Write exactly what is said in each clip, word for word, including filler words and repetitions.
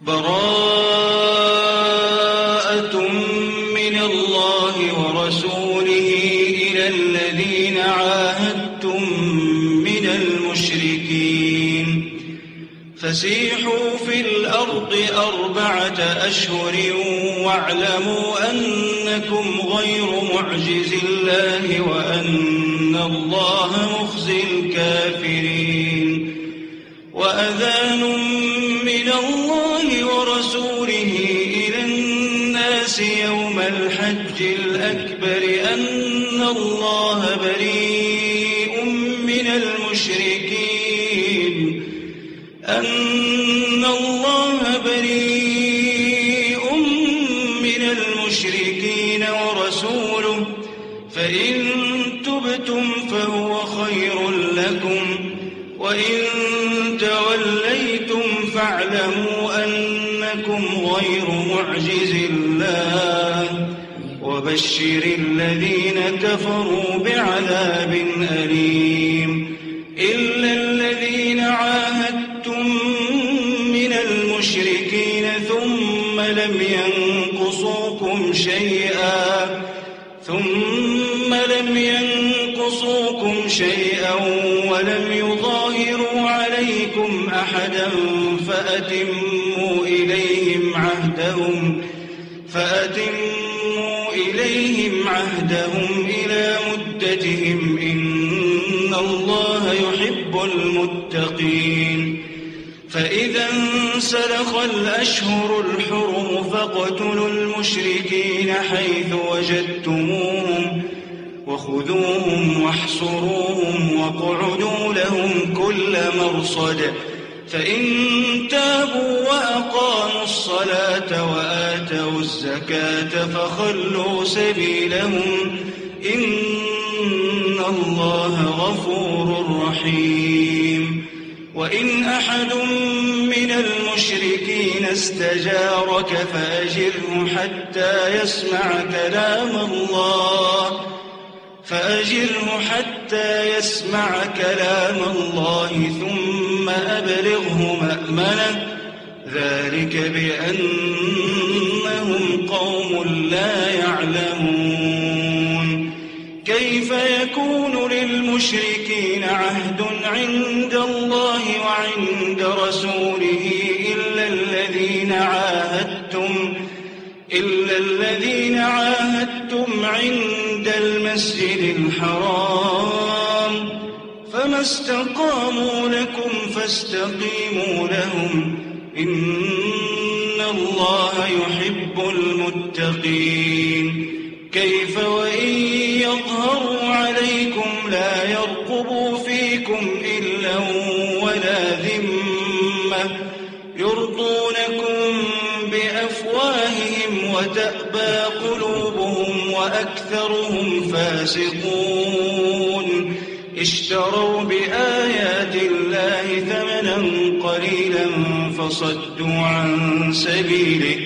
براءة من الله ورسوله إلى الذين عاهدتم من المشركين فسيحوا في الأرض أربعة أشهر واعلموا أنكم غير معجز الله وأن الله مخزي الكافرين وأذان من الله ورسوله إلى الناس يوم الحج الأكبر أن الله بريء من المشركين أن الله بريء من المشركين ورسوله فإن تبتم فهو خير لكم وإن توليتم فاعلموا أنكم غير معجز الله وبشر الذين كفروا بعذاب أليم إلا الذين عاهدتم من المشركين ثم لم ينقصوكم شيئا ثم لم ينقصوكم شيئا ولم يظاهروا عليكم أحدا فأتموا إليهم عهدهم فأتموا إليهم عهدهم إلى مدتهم إن الله يحب المتقين فإذا انسلخ الأشهر الحرم فاقتلوا المشركين حيث وجدتموهم وخذوهم واحصروهم واقعدوا لهم كل مرصد فإن تابوا وأقاموا الصلاة وآتوا الزكاة فخلوا سبيلهم إن الله غفور رحيم وإن أحد من المشركين استجارك فأجره حتى يسمع كلام الله فأجره حتى يسمع كلام الله ثم أبلغه مأمنه ذلك بأنهم قوم لا يعلمون كيف يكون للمشركين عهد عند الله وعند رسوله إلا الذين عاهدتم إلا الذين عاهدتم عند المسجد الحرام فما استقاموا لكم فاستقيموا لهم إن الله يحب المتقين كيف وإن يظهروا عليكم لا يرقبوا فيكم إلا ولا ذمة يرضونكم بأفواههم وتأبى قلوبهم وأكثرهم فاسقون اشتروا بآيات الله ثمنا قليلا فصدوا عن سبيله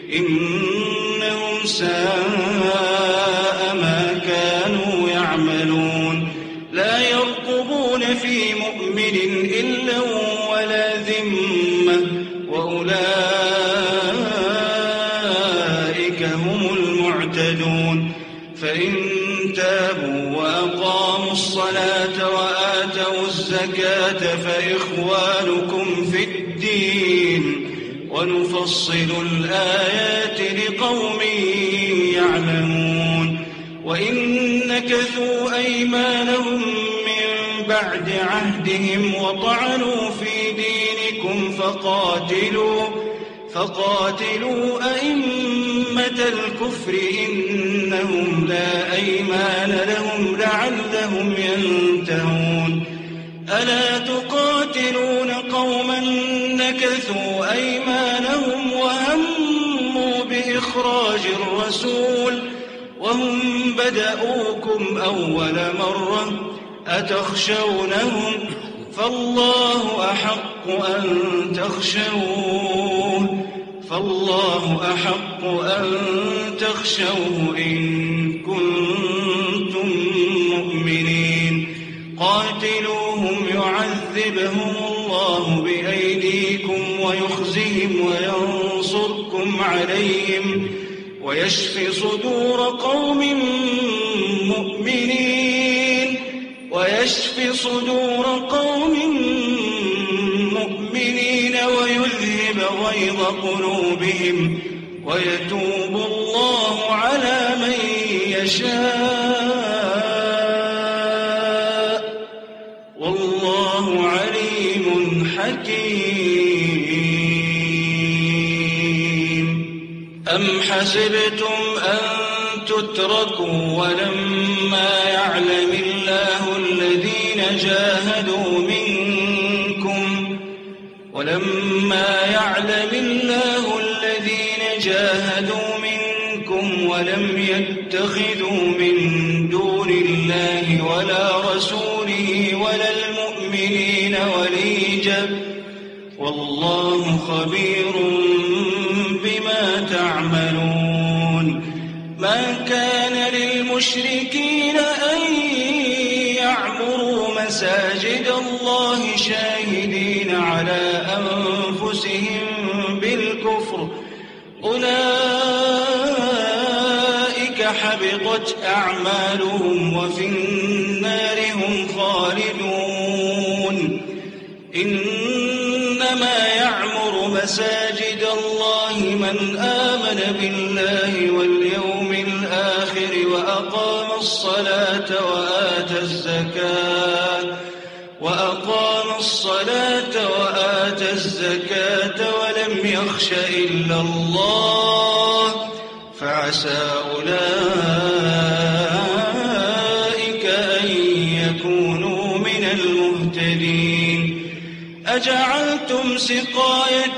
إنهم ساء ما كانوا يعملون لا يرقبون في مؤمن إلا ولا ذمة وأولئك هم المعتدون فإن تابوا وأقاموا الصلاة وآتوا الزكاة فإخوانكم في الدين ونفصل الآيات لقوم يعلمون وإن نكثوا أيمانهم من بعد عهدهم وطعنوا في دينكم فقاتلوا فقاتلوا أئمة الكفر إنهم لا أيمان لهم لعلهم ينتهون ألا تقاتلون قوما نكثوا أيمانهم وهموا بإخراج الرسول وهم بدأوكم أول مرة أتخشونهم فالله أحق أن تخشوه فالله أحق أن تخشوه إن كنتم مؤمنين قاتلوهم يعذبهم الله بأيديكم ويخزهم وينصرهم ينصركم عليهم ويشف صدور قوم مؤمنين ويشف صدور قوم مؤمنين ويذهب غيظ قلوبهم ويتوب الله على من يشاء والله عليم حكيم. أم حسبتم أن تتركوا ولما يعلم الله الذين جاهدوا منكم ولما يعلم الله الذين جاهدوا منكم ولم يتخذوا من دون الله ولا رسوله ولا المؤمنين وليجا والله خبير بما تعملون. ما كان للمشركين أن يعمروا مساجد الله شاهدين على أنفسهم بالكفر أولئك حبطت أعمالهم وفي النار هم خالدون. إنما يعمر مساجد الله من آمن بالله واليوم الآخر وأقام الصلاة وآتى الزكاة وأقام الصلاة وآتى الزكاة ولم يخش إلا الله فعسى أولئك أن يكونوا من المهتدين. أجعلتم سقاية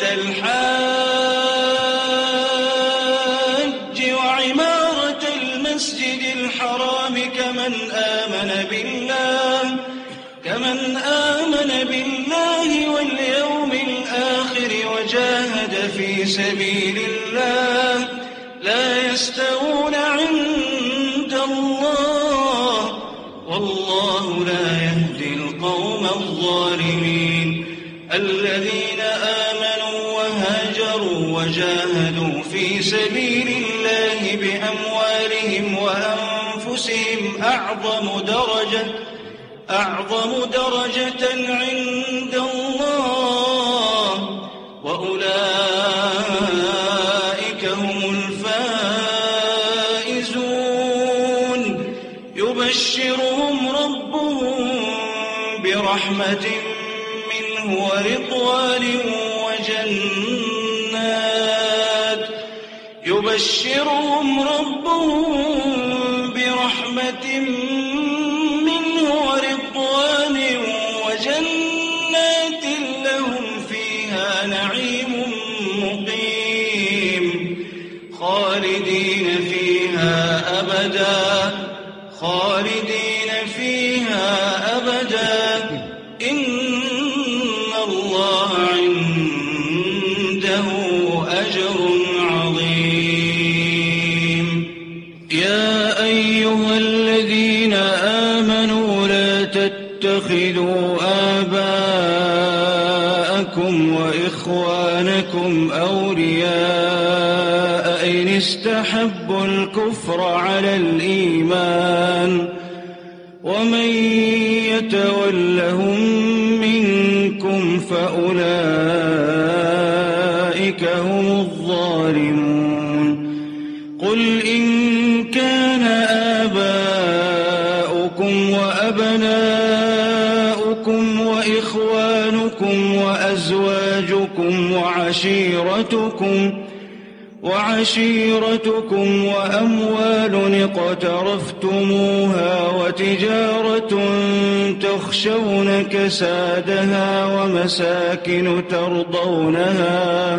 الحاج وعمارة المسجد الحرام كمن آمن بالله كمن آمن بالله واليوم الآخر وجاهد في سبيل الله لا يستوون عند الله والله لا يهدي القوم الظالمين. الذين آمنوا وهاجروا وجاهدوا في سبيل الله بأموالهم وأنفسهم أعظم درجة أعظم درجة عند الله وأولئك هم الفائزون. يبشرهم ربهم برحمة منه ورضوان وجنات يبشرهم ربهم برحمة منه ورضوان وجنات لهم فيها نعيم مقيم خالدين فيها أبدا خالدين فيها أبدا إن الله عنده أجر عظيم. يا أيها الذين آمنوا لا تتخذوا آباءكم وإخوانكم أولياء إن استحبوا الكفر على الإيمان ومن يتولهم منكم فأولئك هم الظالمون. قل إن كان آباؤكم وأبناؤكم وإخوانكم وأزواجكم وعشيرتكم وعشيرتكم وأموال اقترفتموها وتجارة تخشون كسادها ومساكن ترضونها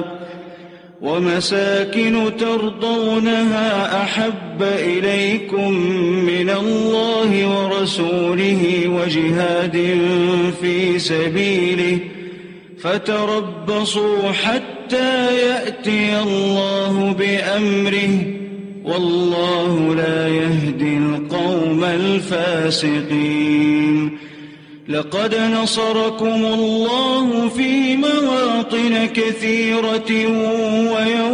ومساكن ترضونها أحب إليكم من الله ورسوله وجهاد في سبيله فتربصوا حتى يأتي الله بأمره والله لا يهدي القوم الفاسقين. لقد نصركم الله في مواطن كثيرة ويوم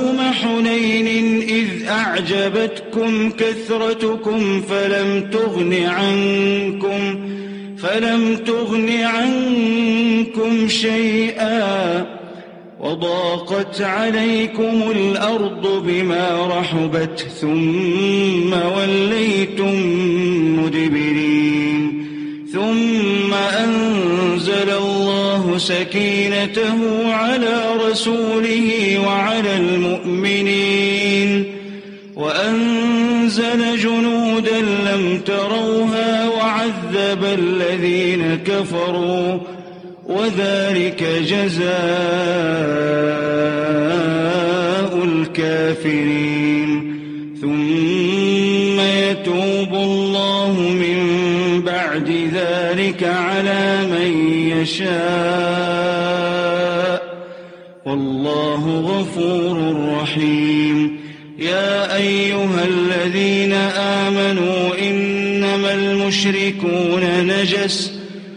أعجبتكم كثرتكم فلم تغن عنكم فلم تغن عنكم شيئا وضاقت عليكم الأرض بما رحبت ثم وليتم مدبرين ثم أنزل الله سكينته على رسوله وعلى المؤمنين وأنزل جنودا لم تروها وعذب الذين كفروا وذلك جزاء الكافرين ثم يتوب الله من بعد ذلك على من يشاء والله غفور رحيم يا أيها الذين آمنوا إنما المشركون نجس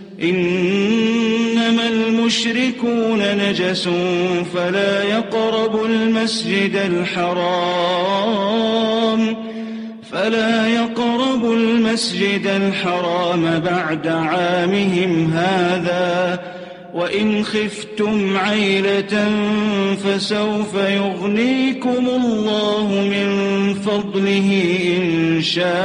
إنما المشركون نجس فلا يقربوا المسجد الحرام فلا يقربوا المسجد الحرام بعد عامهم هذا وإن خفتم عيلة فسوف يغنيكم الله من فضله إن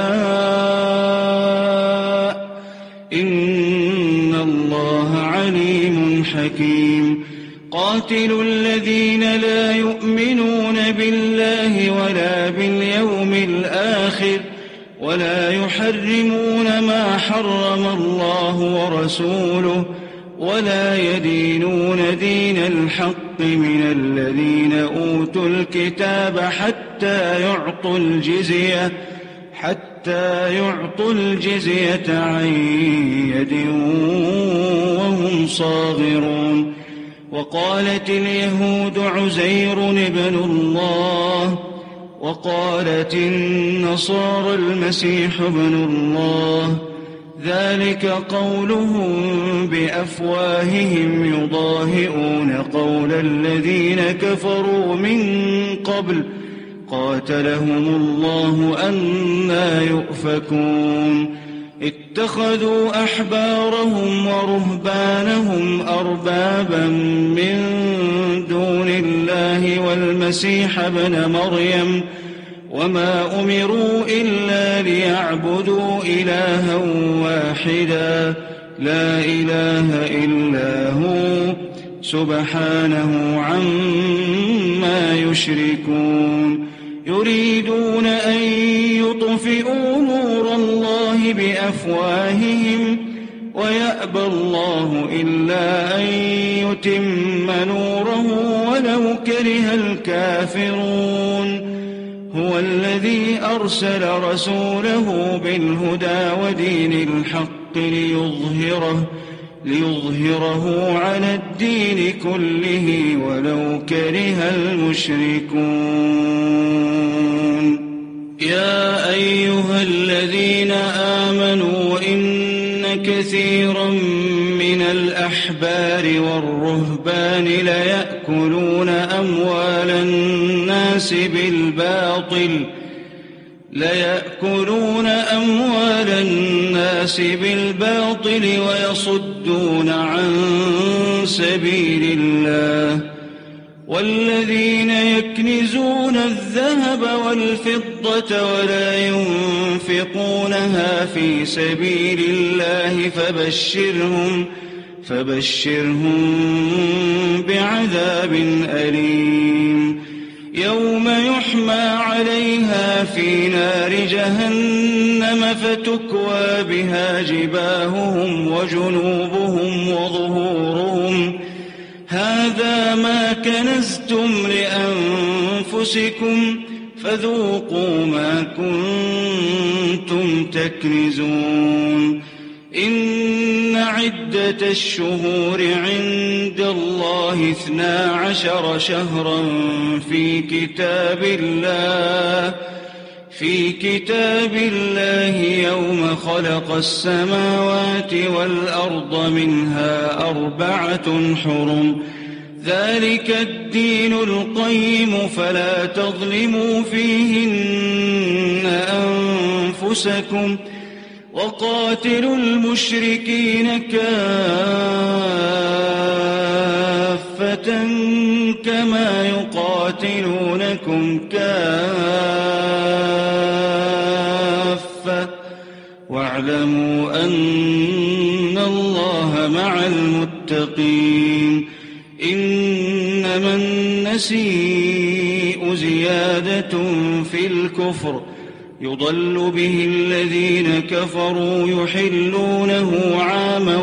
شاء إن الله عليم حكيم قاتلوا الذين لا يؤمنون بالله ولا باليوم الآخر ولا يحرمون ما حرم الله ورسوله ولا يدينون دين الحق من الذين أوتوا الكتاب حتى يعطوا الجزية حتى يعطوا الجزية عن يد وهم صاغرون وقالت اليهود عزير ابن الله وقالت النصارى المسيح ابن الله ذلك قولهم بأفواههم يضاهئون قول الذين كفروا من قبل قاتلهم الله أنى يؤفكون اتخذوا أحبارهم ورهبانهم أربابا من دون الله والمسيح ابن مريم وما أمروا إلا ليعبدوا إلها واحدا لا إله إلا هو سبحانه عما يشركون يريدون أن يطفئوا نور الله بأفواههم ويأبى الله إلا أن يتم نوره ولو كره الكافرون هو الذي أرسل رسوله بالهدى ودين الحق ليظهره ليظهره على الدين كله ولو كره المشركون يا أيها الذين آمنوا إن كثيرا من الأحبار والرهبان ليأكلون أموال الناس بالباطل ليأكلون أموال الناس بالباطل ويصدون عن سبيل الله والذين يكنزون الذهب والفضة ولا ينفقونها في سبيل الله فبشرهم فبشرهم بعذاب أليم يوم يحمى عليها في نار جهنم فتكوى بها جباههم وجنوبهم وظهورهم هذا ما كنزتم لأنفسكم فذوقوا ما كنتم تكنزون إن عدة الشهور عند الله اثنا عشر شهرا في كتاب الله في كتاب الله يوم خلق السماوات والأرض منها أربعة حرم ذلك الدين القيم فلا تظلموا فيهن أنفسكم وقاتلوا المشركين كافة كما يقاتلونكم كافة واعلموا أن الله مع المتقين إنما النسيء زيادة في الكفر يضل به الذين كفروا يحلونه عاما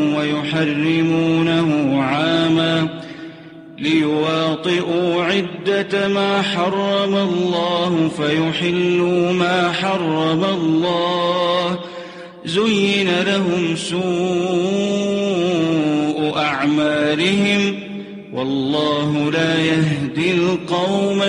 ويحرمونه عاما ليواطئوا عدة ما حرم الله فيحلوا ما حرم الله زين لهم سوء أعمالهم والله لا يهدي القوم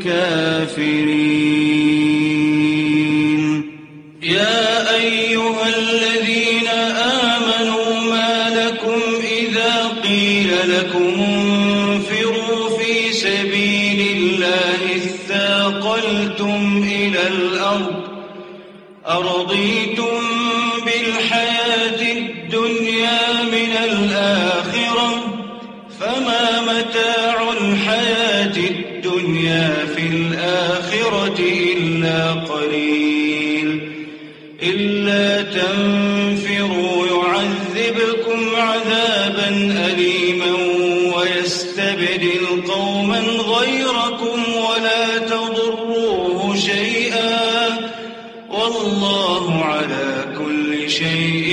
الكافرين يا أيها الذين آمنوا ما لكم إذا قيل لكم انفروا في سبيل الله اثاقلتم إلى الأرض أرضيتم بالحياة الدنيا من الآخرة فما متاع الحياة الدنيا في الآخرة إلا قليل إلا تنفروا يعذبكم عذابا أليما ويستبدل قوما غيركم ولا تضروه شيئا والله على كل شيء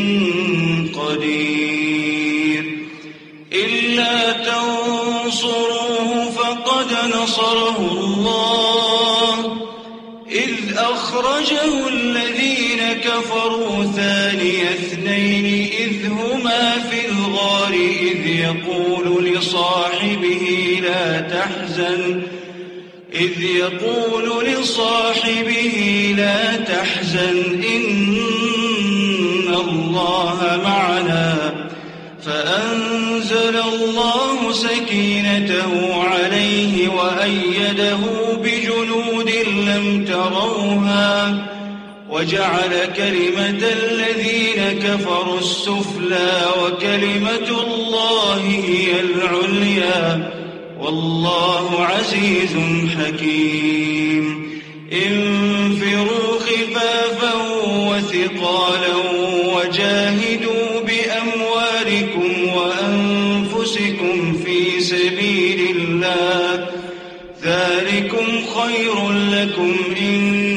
قدير إلا تنصروه فقد نصره الله إذ أخرجه الذين كفروا ثاني اثنين إذ هما في الغار إذ يقول لصاحبه لا تحزن إذ يقول لصاحبه لا تحزن إن الله معنا فأنزل الله سكينته عليه وأيده بجنود لم تروها وجعل كلمة الذين كفروا السفلى وكلمة الله هي العليا والله عزيز حكيم انفروا خفافا وثقالا وجاهدوا بأموالكم وأنفسكم في سبيل الله ذلكم خير لكم إن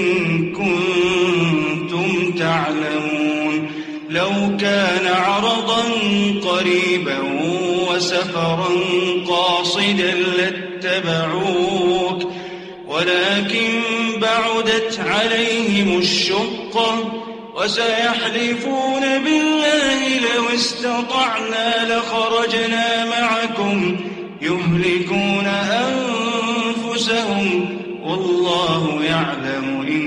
كنتم تعلمون لو كان عرضا قريبا وسفرا قاصدا لاتبعوك ولكن بعدت عليهم الشقة وسيحلفون بالله لو استطعنا لخرجنا معكم يهلكون أنفسهم والله يعلم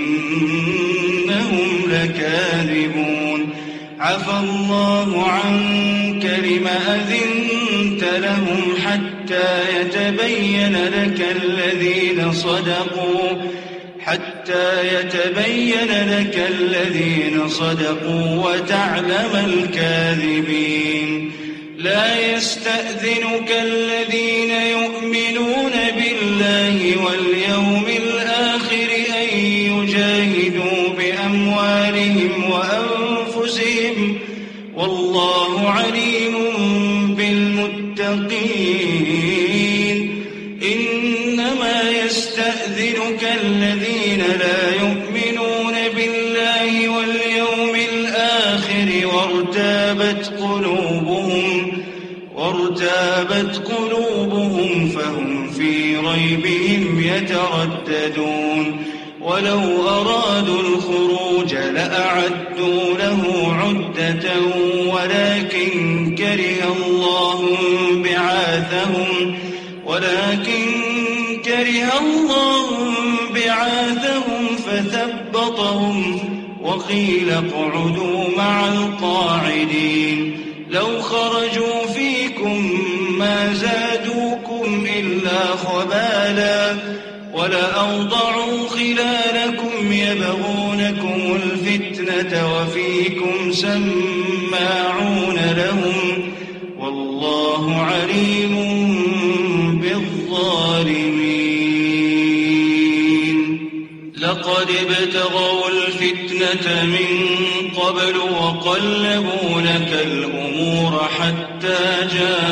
إنهم لكاذبون عفى الله عنك لم أذنت لهم حتى يتبين لك الذين صدقوا حتى يتبين لك الذين صدقوا وتعلم الكاذبين لا يستأذنك الذين يؤمنون بالله واليوم الآخر أن يجاهدوا بأموالهم وأنفسهم والله عليم بالمتقين إنما يستأذنك الذين لا يؤمنون بالله واليوم الآخر وارتابت قلوبهم وارتابت قلوبهم فهم في ريبهم يترددون ولو أرادوا الخروج لأعدوا له عدة ولكن كره الله بعاثهم ولكن كره الله بعاثهم فثبطهم وقيل اقعدوا مع القاعدين لو خرجوا فيكم ما زادوا فيها خبالا ولأوضعوا خلالكم يبغونكم الفتنة وفيكم سماعون لهم والله عليم بالظالمين. لقد ابتغوا الفتنة من قبل وقلبوا لك الأمور حتى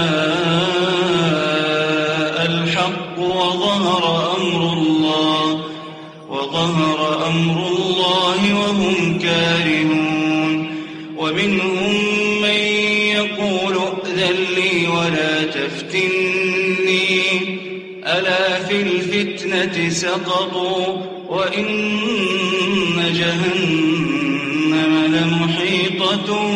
جاء الحق وظهر أمر الله وظهر أمر الله وهم كارهون. ومنهم من يقول ائذن لي ولا تفتني ألا في الفتنة سقطوا وإن جهنم لمحيطة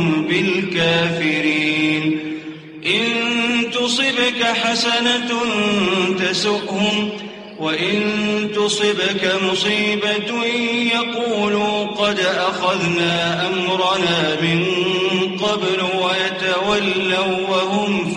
بالكافرين. إن تصبك حسنة تسؤهم وإن تصبك مصيبة يقولوا قد أخذنا أمرنا من قبل ويتولوا وهم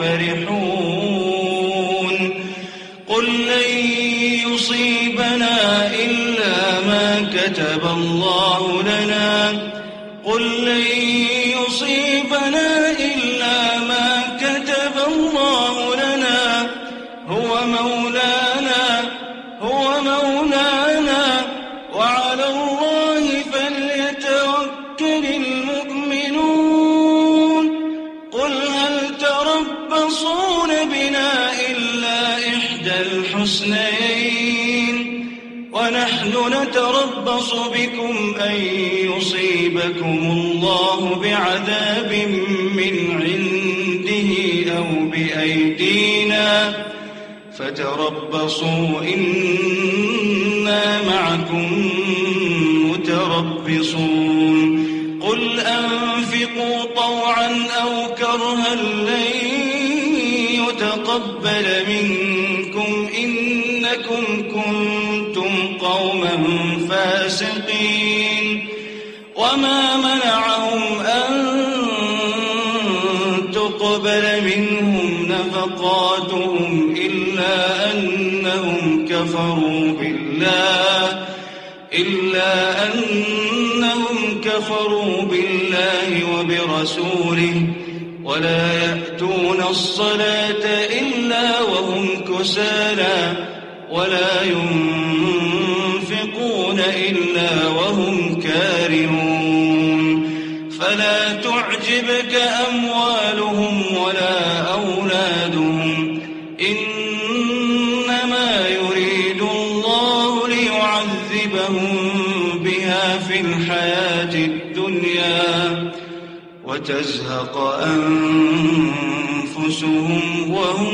فرحون. قل لن يصيبنا إلا ما كتب الله لنا قل لن يصيبنا إلا ما كتب الله لنا هو مولانا هو مولانا وعلى الله فليتوكل المؤمنون. قل هل تربصون بنا إلا إحدى الحسنيين ونحن نتربص بكم أن يصيبكم الله بعذاب من عنده أو بأيدينا فتربصوا إنا معكم متربصون. قل أنفقوا طوعا أو كرها لن يتقبل منكم إنكم كنتم قوما فاسقين. وما منعهم أن تقبل منهم نفقاتهم إلا أنهم كفروا بالله إلا أنهم كفروا بالله وبرسوله ولا يأتون الصلاة إلا وهم كسالى ولا ينفقون إلا وهم كارهون. فلا تعجبك أموالهم ولا أولادهم إنما يريد الله ليعذبهم بها في الحياة الدنيا وتزهق أنفسهم وهم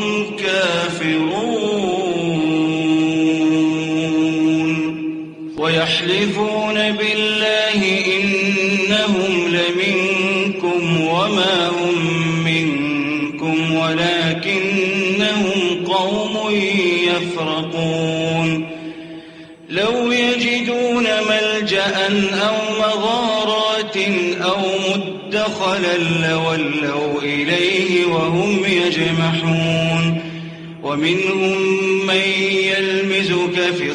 كافرون. ويحلفون بالله إنهم لمنكم وما هم منكم ولكنهم قوم يفرقون. لو يجدون ملجأ أو مغارات أو مدخلا لولوا إليه وهم يجمحون. ومنهم من يلمزك في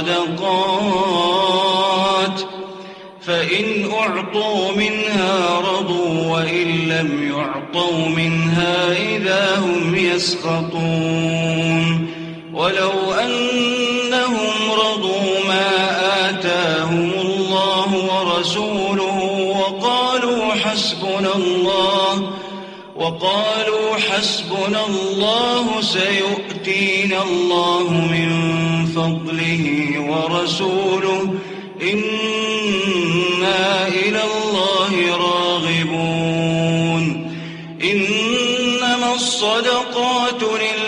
الصدقات فإن أعطوا منها رضوا وإن لم يعطوا منها إذا هم يسخطون. ولو أنهم رضوا ما آتاهم الله ورسوله وقالوا حسبنا الله وقالوا حسبنا الله سيؤتينا الله من فضله ورسوله إنا إلى الله راغبون. إنما الصدقات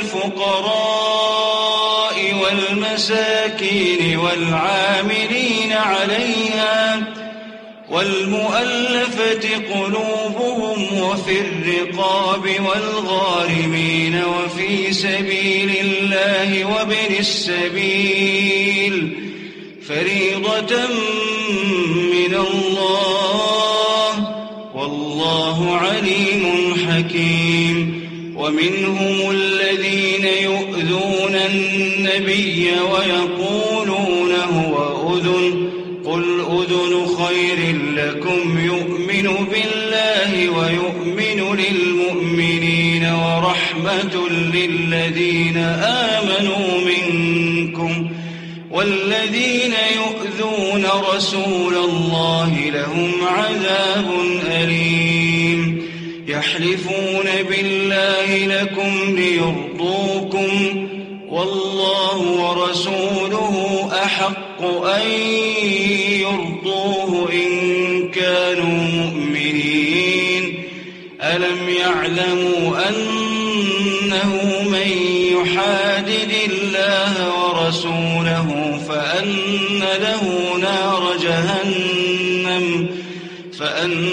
للفقراء والمساكين والعاملين عليها والمؤلفة قلوبهم وفي الرقاب والغارمين وفي سبيل الله وابن السبيل فريضة من الله والله عليم حكيم. ومنهم الذين يؤذون النبي ويقولون هو أذن قل أذن خير لكم يؤمن بالله ويؤمن للمؤمنين ورحمة للذين آمنوا منكم والذين يؤذون رسول الله لهم عذاب أليم يحلفون بالله لكم ليرضوكم والله ورسوله أحق أن يرضوه إن كانوا مؤمنين ألم يعلموا أنه من يحادد الله ورسوله فأن له نار جهنم فأن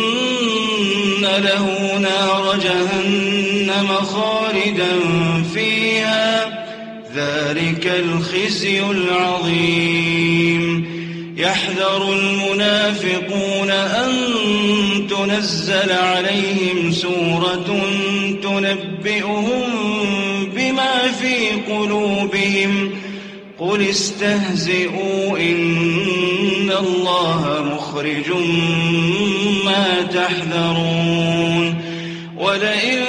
له نار جهنم خالدا فيها ذلك الخزي العظيم يحذر المنافقون أن تنزل عليهم سورة تنبئهم بما في قلوبهم قل استهزئوا إن الله مخرج ما تحذرون ولئن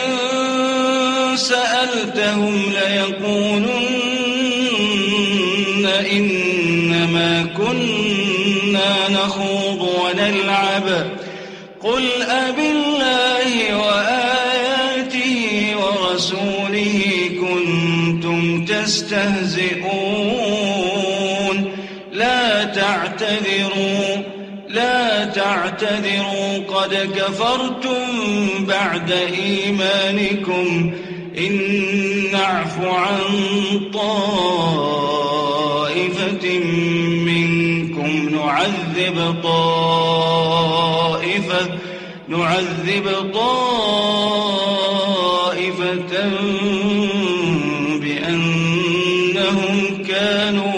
سألتهم ليقولن إنما كنا نخوض ونلعب قل أبالله وآياته ورسوله كنتم تستهزئون لا تعتذروا لا تعتذروا قد كفرتم بعد إيمانكم إن نعف عن طائفة منكم نعذب طائفة نعذب طائفة بأنهم كانوا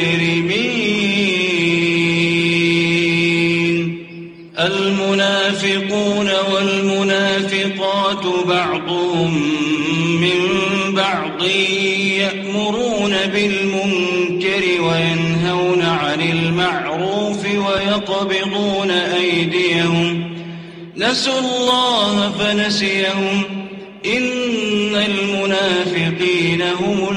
مجرمين المنافقون والمنافقات بعضهم من بعض يأمرون بالمنكر وينهون عن المعروف ويقبضون أيديهم نسوا الله فنسيهم إن المنافقين هم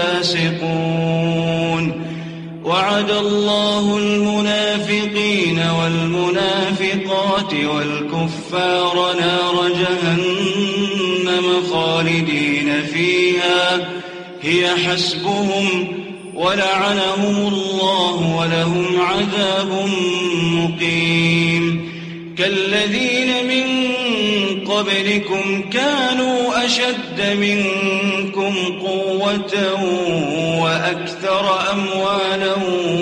الفاسقون وعد الله المنافقين والمنافقات والكفار نار جهنم خالدين فيها هي حسبهم ولعنهم الله ولهم عذاب مقيم كالذين من قبلكم كانوا أشد منكم قوة وأكثر أموالا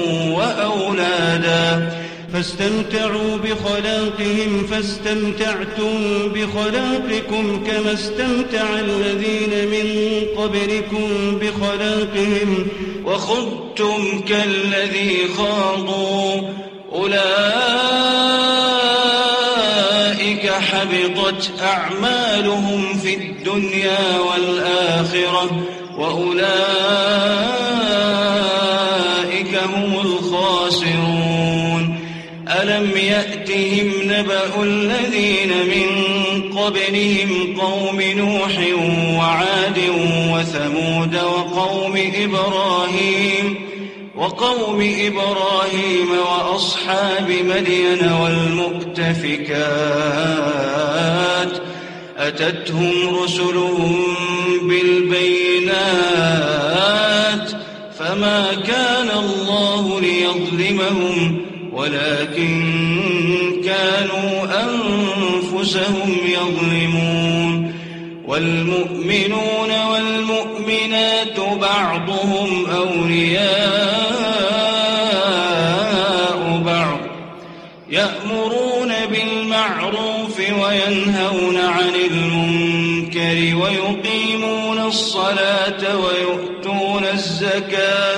وأولادا فاستمتعوا بخلاقهم فاستمتعتم بخلاقكم كما استمتع الذين من قبلكم بخلاقهم وخضتم كالذي خاضوا أولئك حبطت أعمالهم في الدنيا والآخرة وأولئك هم الخاسرون ألم يأتهم نبأ الذين من قبلهم قوم نوح وعاد وثمود وقوم إبراهيم وقوم إبراهيم وأصحاب مدين والمؤتفكات أتتهم رسلهم بالبينات فما كان الله ليظلمهم ولكن كانوا أنفسهم يظلمون والمؤمنون والمؤمنات بعضهم أولياء بعض يأمرون بالمعروف وينهون عن المنكر ويقيمون الصلاة ويؤتون الزكاة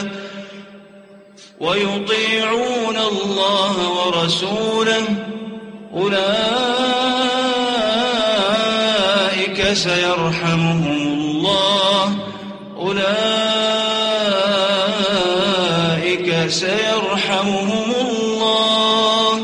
ويطيعون الله ورسوله أولئك سيرحمهم الله أولئك أولئك سيرحمهم الله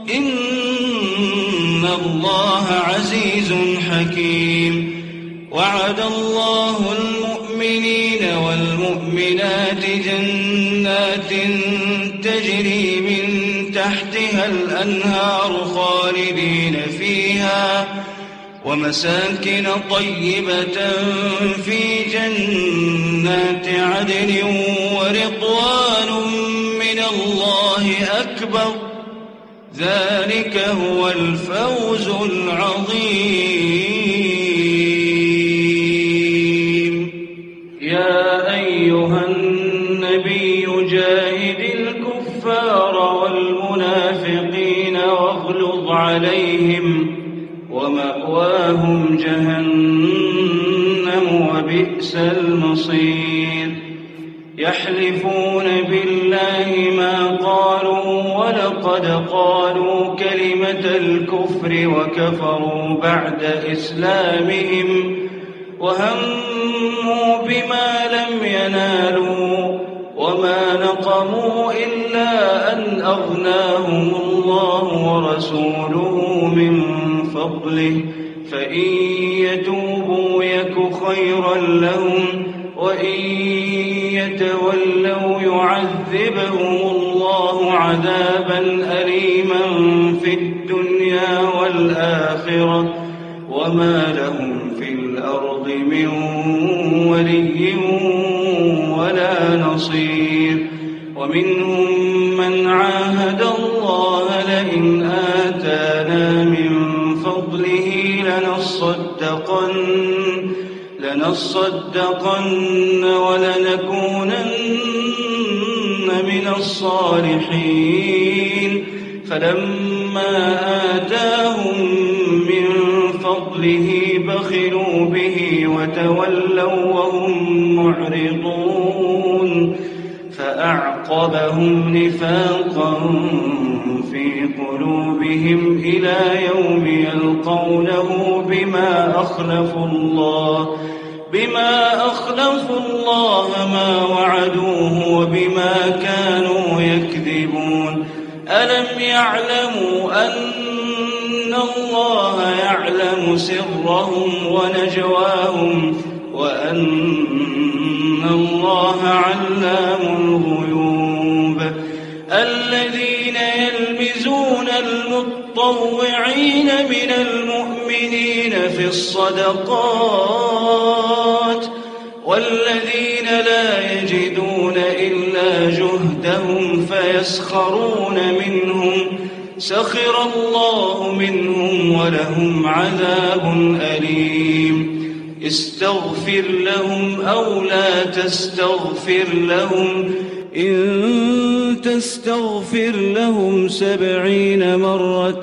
إن الله عزيز حكيم. وعد الله المؤمنين والمؤمنات جنات تجري من تحتها الأنهار خالدين فيها ومساكن طيبة في جنات عدن ورضوان من الله أكبر ذلك هو الفوز العظيم. يا أيها النبي جاهد الكفار والمنافقين واغلظ عليهم ومأواهم جهنم وبئس المصير. يحلفون بالله ما قالوا ولقد قالوا كلمة الكفر وكفروا بعد إسلامهم وهموا بما لم ينالوا وما نقموا إلا أن أغناهم الله ورسوله من فضله فإن يتوبوا يك خيرا لهم وإن يتولوا يعذبهم الله عذابا أليما في الدنيا والآخرة وما لهم في الأرض من ولي ولا نصير. ومنهم من عاهد الله لئن آتانا من فضله لنصدقن لنصدقن ولنكونن من الصالحين فلما آتاهم من فضله بخلوا به وتولوا وهم معرضون فأعقبهم نفاقا في قلوبهم إلى يوم يلقونه بما أخلفوا الله بما أخلفوا الله ما وعدوه وبما كانوا يكذبون. ألم يعلموا أن الله يعلم سرهم ونجواهم وأن الله علام الغيوب. الذين يلمزون المتطوعين من المؤمنين في الصدقات والذين لا يجدون إلا جهدهم فيسخرون منهم سخر الله منهم ولهم عذاب أليم. استغفر لهم أو لا تستغفر لهم إن تستغفر لهم سبعين مرة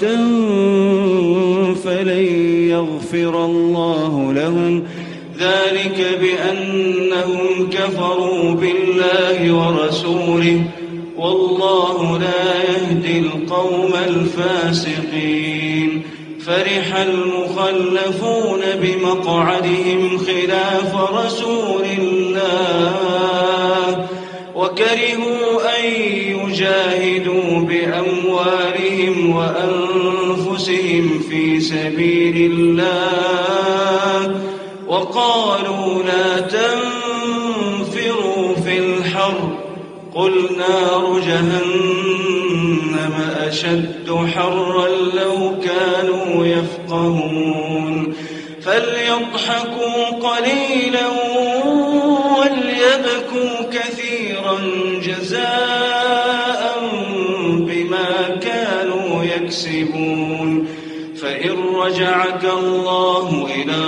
فلن يغفر الله لهم ذلك بأنهم كفروا بالله ورسوله والله لا يهدي القوم الفاسقين. فرح المخلفون بمقعدهم خلاف رسول الله وكرهوا أن يجاهدوا بأموالهم وأنفسهم في سبيل الله وقالوا لا تنفروا في الحر قل نار جهنم أشد حرا لو كانوا يفقهون. فليضحكوا قليلا وليبكوا كثيرا جزاء بما كانوا يكسبون. فإن رجعك الله إلى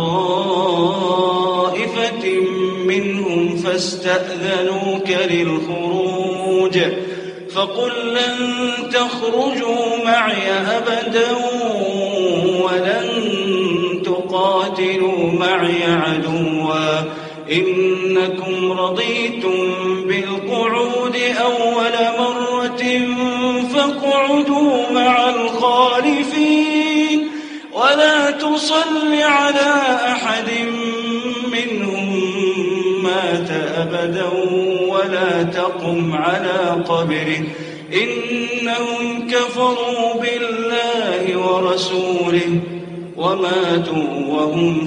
طائفة منهم فاستأذنوك للخروج فقل لن تخرجوا معي أبدا ولن تقاتلوا معي عدوا إنكم رضيتم بالقعود أول مرة فاقعدوا مع الخالفين ولا تصل على أحد منهم مات أبدا ولا ولا تقم على قبره إنهم كفروا بالله ورسوله وماتوا وهم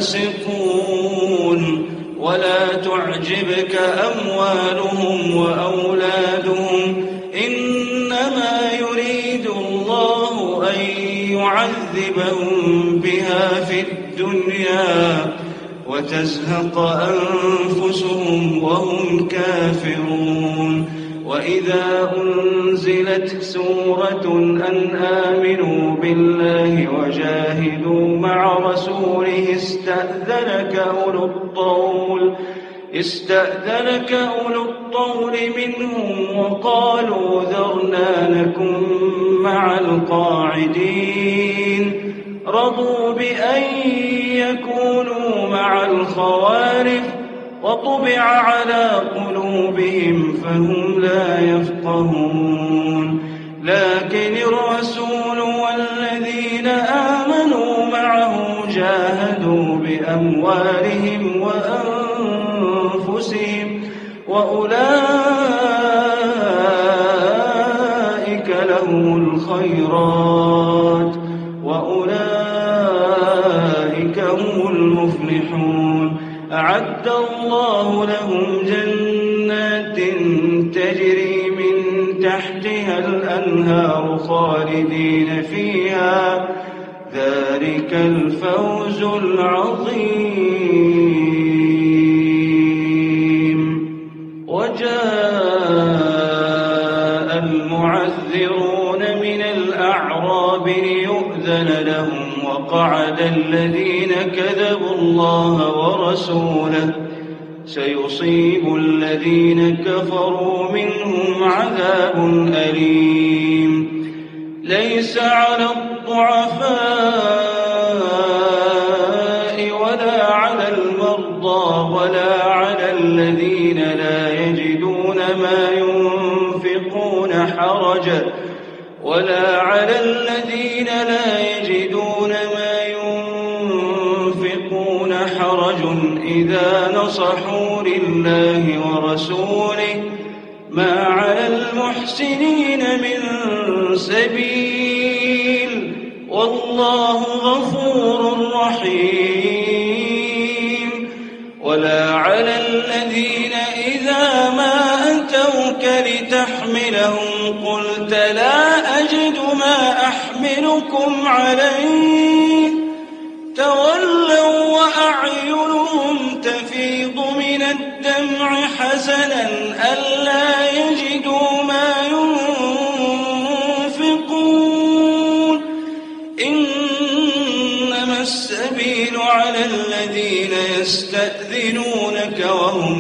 فاسقون ولا تعجبك أموالهم وأولادهم إنما يريد الله أن يعذبهم بها في الدنيا وتزهق أنفسهم وهم كافرون وإذا أنزلت سورة أن آمنوا بالله وجاهدوا مع رسوله استأذنك أولو الطول استأذنك أولو الطول منهم وقالوا ذرنا نكن مع القاعدين رضوا بأن يكونوا مع الخوارف وطبع على قلوبهم فهم لا يفقهون لكن الرسول والذين آمنوا معه جاهدوا بأموالهم وأنفسهم وأولئك لهم الخيرات وأولئك هم المفلحون أعد الله لهم جنات تجري من تحتها الأنهار خالدين فيها ذلك الفوز العظيم وجاء المعذرون من الأعراب ليؤذن لهم وقعد الذين كذبوا الله ورسوله سيصيب الذين كفروا منهم عذاب أليم ليس على الضعفاء ولا على المرضى ولا على الذين لا يجدون ما ينفقون حرج ولا على الذين لا يجدون ما ينفقون حرج إذا نصحوا لله ورسوله ما على المحسنين من سبيل والله غفور رحيم ولا على الذين إذا ما أتوك لتحملهم قلت لا أجد ما أحملكم عليه تولوا وأعينهم تفيض من الدمع حزنا ألا يجدوا ما ينفقون إنما السبيل على الذين يستأذنونك وهم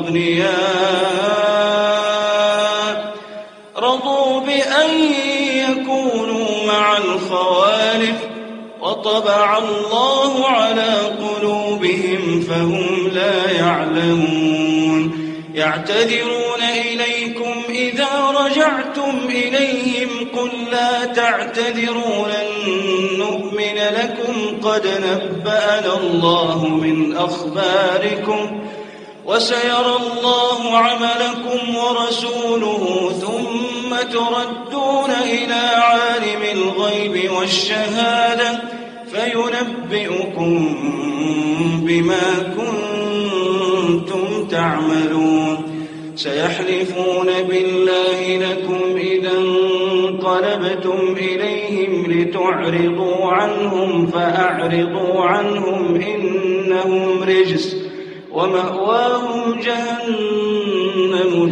أغنياء رضوا بأن يكونوا مع الخوالف وطبع الله على قلوبهم فهم لا يعلمون يعتذرون إليكم إذا رجعتم إليهم قل لا تعتذروا لن نؤمن لكم قد نبأنا الله من أخباركم وسيرى الله عملكم ورسوله ثم تردون إلى عالم الغيب والشهادة فينبئكم بما كنتم تعملون سيحلفون بالله لكم إذا انقلبتم إليهم لتعرضوا عنهم فأعرضوا عنهم إنهم رجس ومأواهم جهنم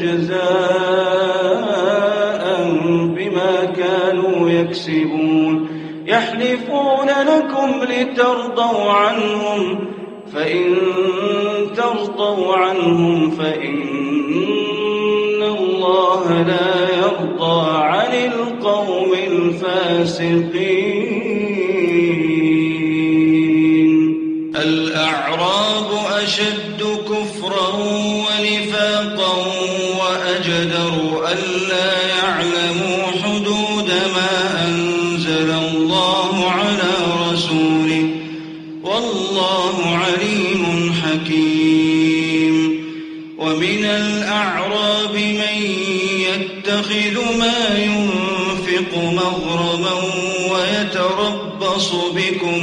جزاء بما كانوا يكسبون يحلفون لكم لترضوا عنهم فإن ترضوا عنهم فإن الله لا يرضى عن القوم الفاسقين الأعراب أشد كفرا ونفاقا وأجدر ألا يعلموا حدود ما أنزل الله على رسوله والله عليم حكيم ومن الأعراب يتخذ ما ينفق مغرما ويتربص بكم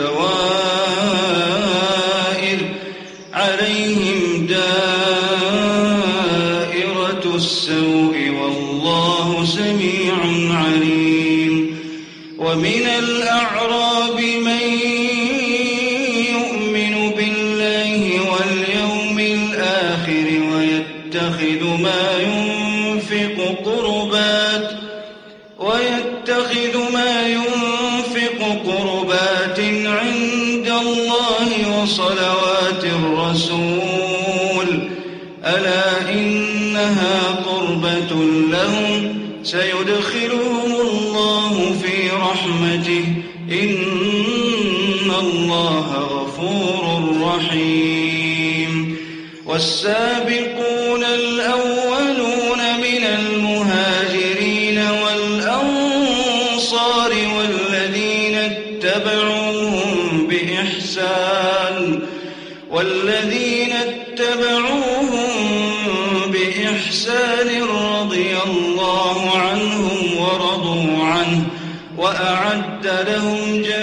الدوائر عليهم دائرة السوء والله سميع عليم. ومن الأعراب من يؤمن بالله واليوم الآخر ويتخذ ما ينفق قربات ويتخذ ما ينفق قربات عند الله وصلوات الرسول ألا إنها قربة لهم سيدخلهم الله في رحمته إن الله غفور رحيم. والسابقون الأولون من المهاجرين والأنصار والذين اتبعوهم بإحسان والذين اتبعوهم بإحسان رضي الله عنهم ورضوا عنه وأعد لهم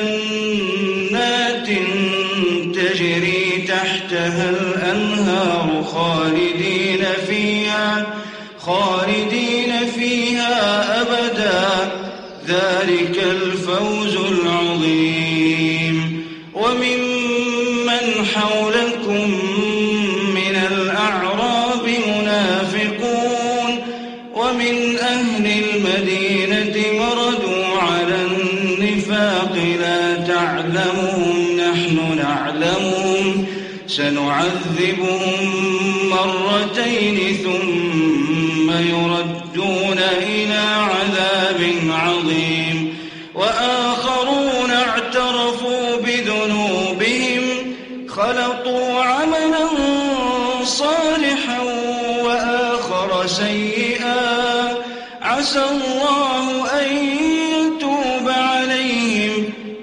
جنات تجري تحتها الأنهار خالدين فيها خالدين فيها أبدا ذلك الفوز العظيم. وممن حولكم من الأعراب منافقون ومن أهل المدينة مردوا على النفاق لا تعلمهم نحن نعلمهم سنعذبهم مرتين ثم يردون إلى عذاب عظيم. وآخرون اعترفوا بذنوبهم خلطوا عملا صالحا وآخر سيئا عسى الله أن يتوب عليهم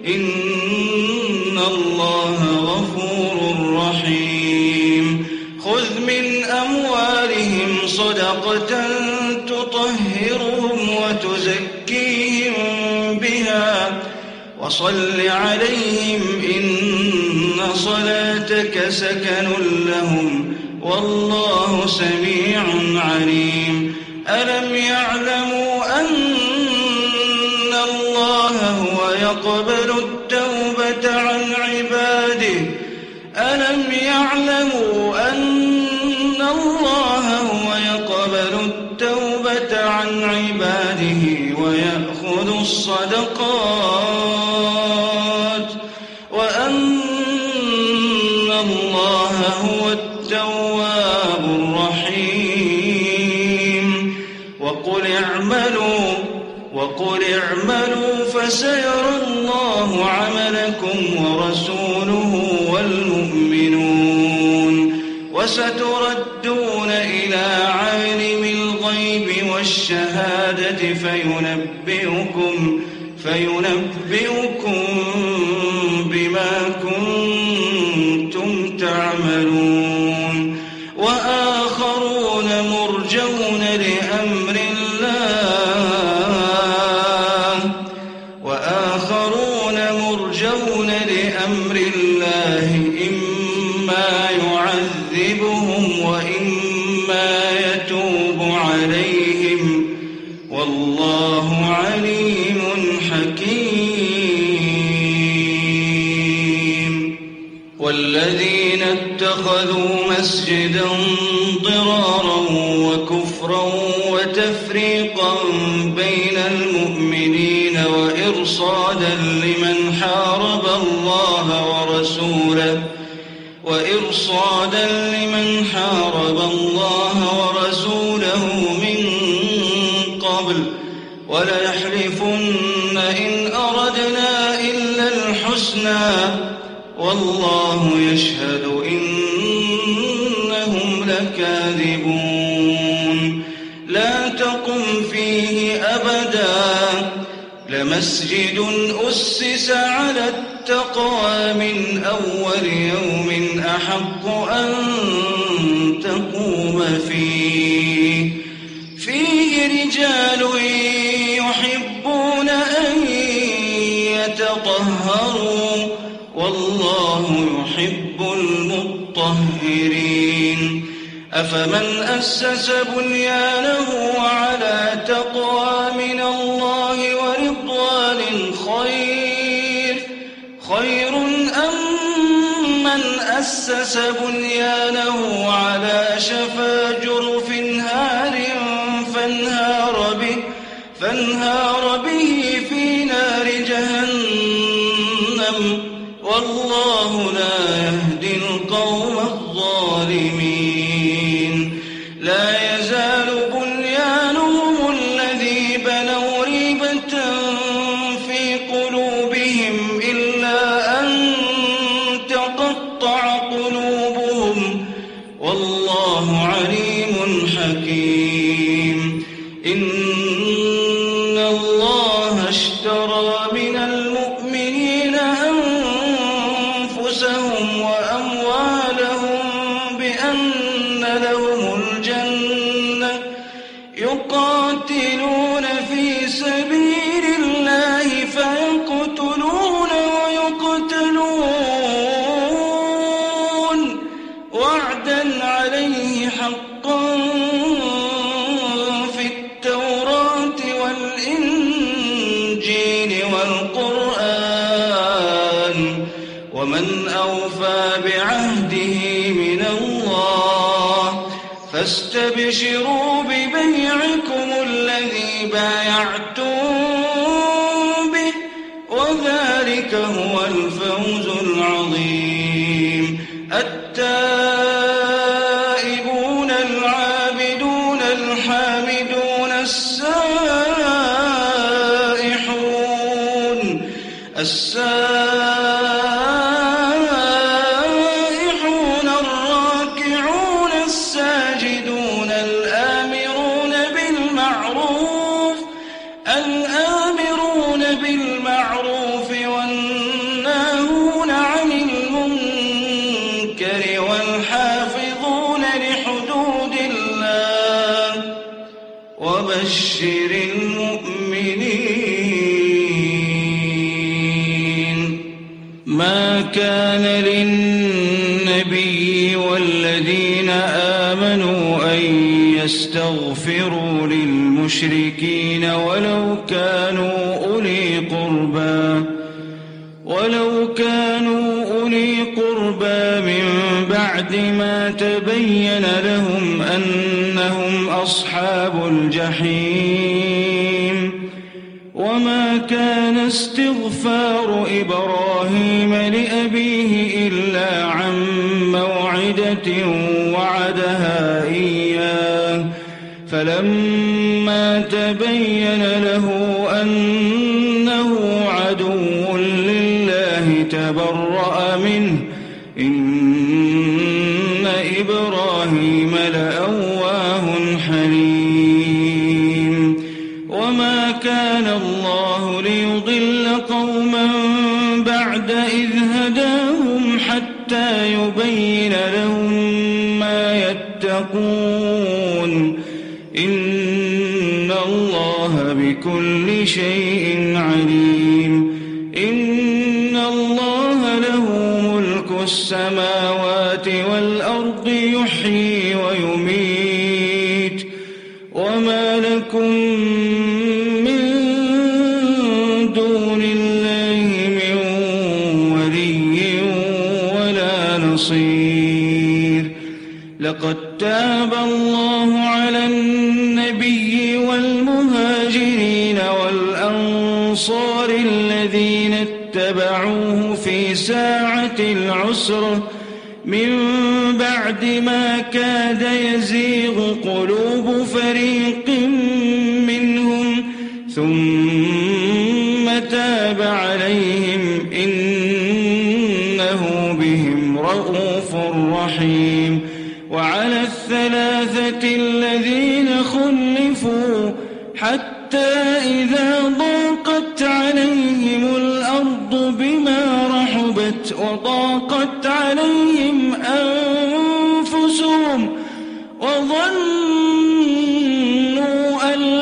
إن الله غفور رحيم. خذ من أموالهم صدقة تطهرهم وتزكيهم بها وصل عليهم إن صلاتك سكن لهم والله سميع عليم. ألم يعلموا أن الله هو يقبل التوبة عن عباده ألم يعلموا أن الله هو يقبل التوبة عن عباده ويأخذ الصدقات وأن الله هو التواب الرحيم. وقل اعملوا وقل اعملوا فسيرى الله عملكم ورسوله والمؤمنون وستردون إلى عالم الغيب والشهادة فينبئكم فينبئكم بما كنتم تعملون. وآخرون مرجون لأمر الله وآخرون مرجون لأمر الله إما يعذبهم وإما يتوب عليهم والله عليم حكيم. والذين اتخذوا مسجدا ضرارا وكفرا وتفريقا بين المؤمنين وإرصادا لمن حارب الله ورسوله وإرصادا لمن حارب الله ورسوله من قبل وليحلفن إن أردنا إلا الحسنى والله يشهد إنهم لكاذبون. لا تقم فيه أبدا لمسجد أسس على التقوى من أول يوم أحق أن تقوم فيه فيه رجال يحبون أن يتطهروا والله يحب المطهرين أفمن أسس بنيانه على تقوى من الله ورضوان خير خير أم من أسس بنيانه على شفا جرف هار فانهار به, فانهار به في نار جهنم والله لا يهدي القوم الظالمين لا يزال بنيانهم الذي بنوا ريبة في قلوبهم إلا أن تقطع قلوبهم والله عليم حكيم إن الله اشترى من المؤمنين أنفسهم وأموالهم بأن لهم الجنة يقاتلون في سبيل الله فيقتلون ويقتلون وعدا عليه حقا في التوراة والإنجيل والقرآن ومن أوفى بعهده من الله فاستبشروا ببيعكم الذي بايعتم به وذلك هو الفوز العظيم التائبون العابدون الحامدون السائحون السائحون الراكعون الساجدون الآمرون بالمعروف الآمرون بالمعروف والناهون عن المنكر والحافظون لحدود الله وبشر المؤمنين ما كان للنبي والذين آمنوا أن يستغفروا للمشركين ولو كانوا أولي قربى ولو كانوا أولي قربى من بعد ما تبين لهم أنهم أصحاب الجحيم وما كان استغفار إبراهيم لأبيه إلا عن موعدة وعدها إياه فلما تبين له أنه عدو لله تبرأ منه إن إبراهيم لأواه حليم وما كان الله ليضل قوما بعد إذ هداهم حتى يبين لهم ما يتقون إن الله بكل شيء عليم إن الله له ملك السماوات والأرض يحيي ويميت وما لكم من دون الله من ولي ولا نصير لقد تاب الله على النبي والمهاجرين والأنصار الذين اتبعوه في ساعة العسرة من بعد ما كاد يزيغ قلوب فريق منهم ثم تاب عليهم إنه بهم رءوف رحيم وعلى الثلاثة الذين خلفوا حتى إذا ضاقت عليهم الأرض بما رحبت وضاقت عليهم أنفسهم وظنوا أن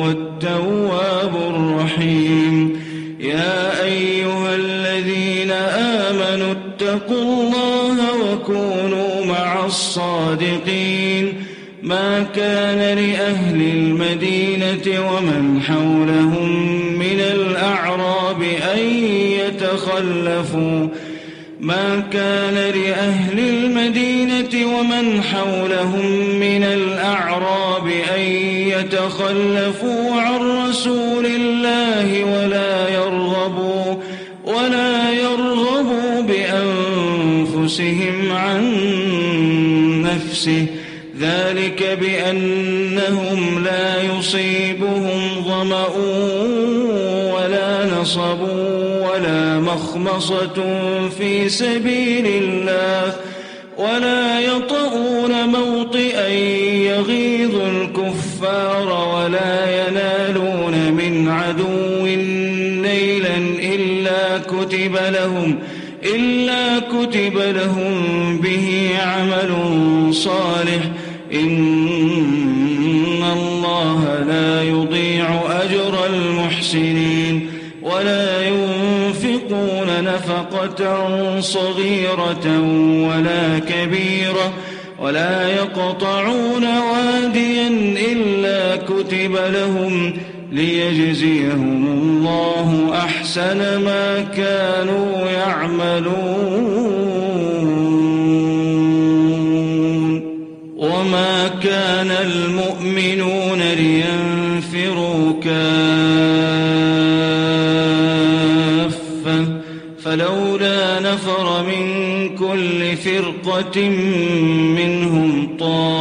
هو التواب الرحيم. يا أيها الذين آمنوا اتقوا الله وكونوا مع الصادقين. ما كان لأهل المدينة ومن حولهم من الأعراب أن يتخلفوا ما كان لأهل المدينة ومن حولهم من الأعراب أن يتخلفوا عن رسول الله ولا يرغبوا ولا يرغبوا بأنفسهم عن نفسه، ذلك بأنهم لا يصيبهم ظمأ ولا نصب ولا مخمصة في سبيل الله ولا يطؤون موطئا يغيظ الكفار ولا ينالون من عدو نيلا إلا كتب لهم إلا كتب لهم به عمل صالح، إن الله لا يضيع أجر المحسنين. ولا ينفقون نفقة صغيرة ولا كبيرة ولا يقطعون واديا إلا كتب لهم ليجزيهم الله أحسن ما كانوا يعملون. وما كان المؤمنون لينفروا كافة فلولا نفر من كل فرقة منهم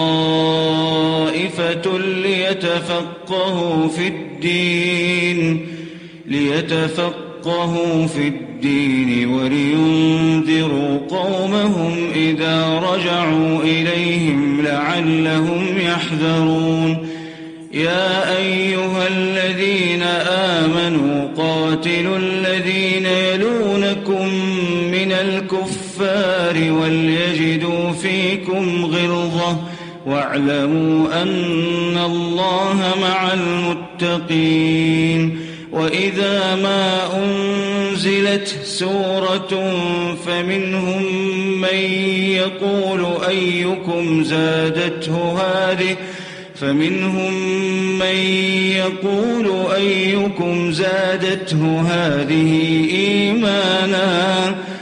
طائفة ليتفقهوا في الدين ليتفقهوا في الدين ولينذروا قومهم إذا رجعوا إليهم لعلهم يحذرون. يا أيها الذين آمنوا قاتلوا الذين يلونكم من الكفار وليجدوا فيكم غلظة واعلموا أن الله مع المتقين. وإذا ما أنزلت سورة فمنهم من يقول أيكم زادته هذه فمنهم من يقول أيكم زادته هذه إيمانا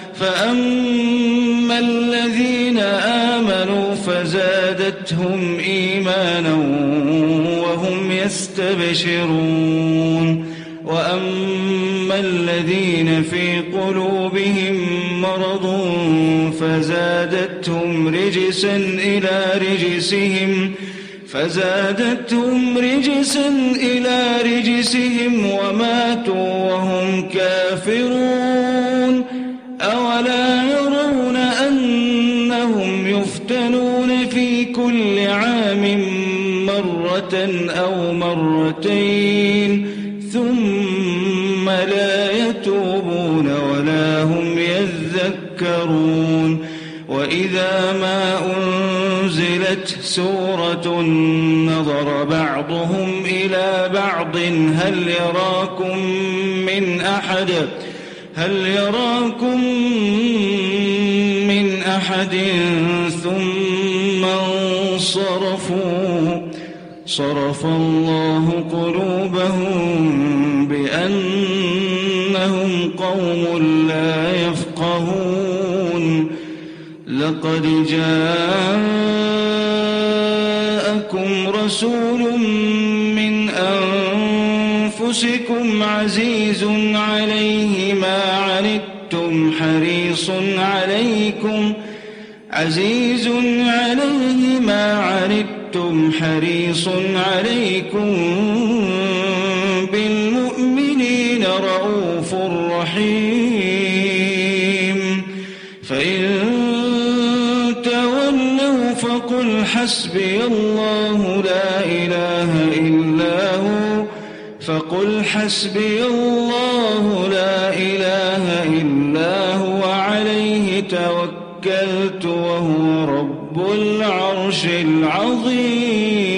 فأما الذين آمنوا فزادتهم إيمانا وهم يستبشرون. وأما الذين في قلوبهم مرض فزادتهم رجسا إلى رجسهم فزادتهم رجسا إلى رجسهم وماتوا وهم كافرون. أولا يرون أنهم يفتنون في كل عام مرة أو مرتين ثم لا يتوبون ولا هم يذكرون. وإذا ما أنزلت سورة نظر بعضهم إلى بعض هل يراكم من أحد هل يراكم من أحد ثم انصرفوا صرف الله قلوبهم بأنهم قوم لا يفقهون. لقد جاءكم رسول من أنفسكم عزيز عليه ما عنتم حريص عليكم عزيز عليه ما عنتم حريص عليكم بالمؤمنين رؤوف رحيم. فإن تولوا فقل حسبي الله لا إله إلا هو فقل حسبي الله لا إله إلا هو عليه توكلت وهو رب العرش العظيم.